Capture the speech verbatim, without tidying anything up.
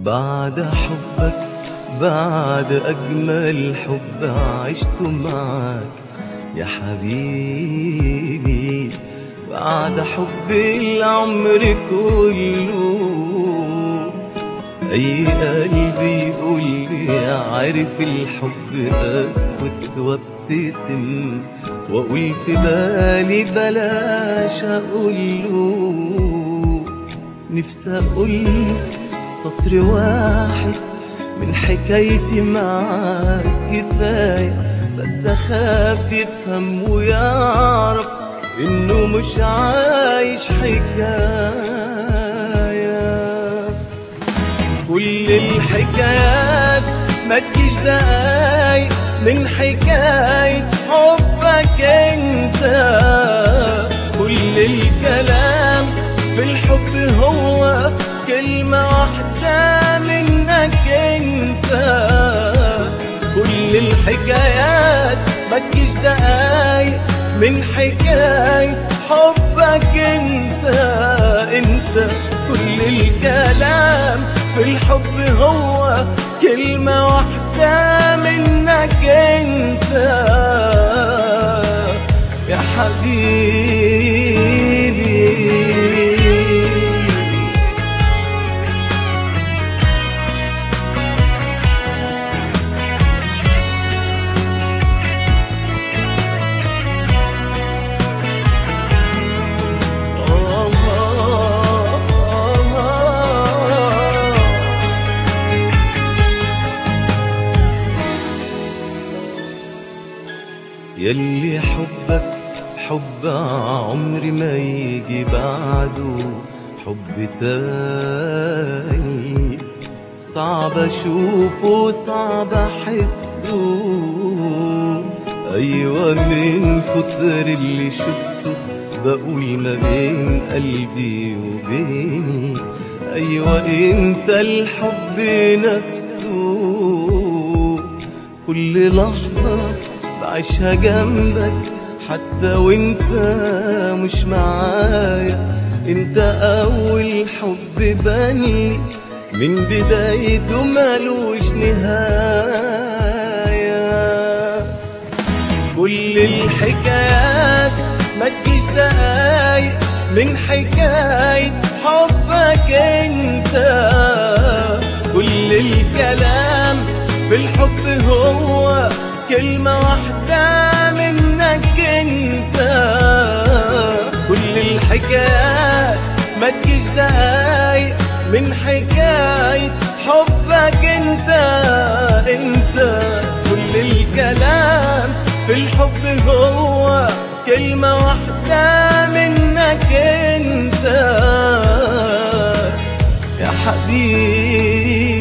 بعد حبك، بعد أجمل حب عشته معاك يا حبيبي، بعد حب العمر كله. أي قلبي يقول لي عارف الحب أسكت وابتسم وأقول في بالي بلاش أقوله. نفسي أقول سطر واحد من حكايتي معاك كفاية، بس أخاف يفهم ويعرف إنه مش عايش حكاية. كل الحكايات ما تجيش دقايق من حكاية حبك انت. كل الكلام في الحب هو كلمة واحدة منك انت. كل الحكايات ما تجيش دقايق من حكاية حبك انت انت. كل الكلام في الحب هو كلمة واحدة منك انت يا حبيبي. يلي حبك حب عمري ما يجي بعده حب تاني، صعب اشوفه صعب احسه. ايوه من كتر اللي شفته بقول ما بين قلبي وبيني ايوه انت الحب نفسه. كل لحظة بعيشها جنبك حتى وانت مش معايا، انت اول حب بني من بدايته مالوش نهاية. كل الحكايات ما تجيش دقايق من حكاية حبك انت. كل الكلام في الحب هو كلمة واحدة منك انت. كل الحكايات ما تجيش دقايق من حكاية حبك انت انت. كل الكلام في الحب هو كلمة واحدة منك انت يا حبيبي.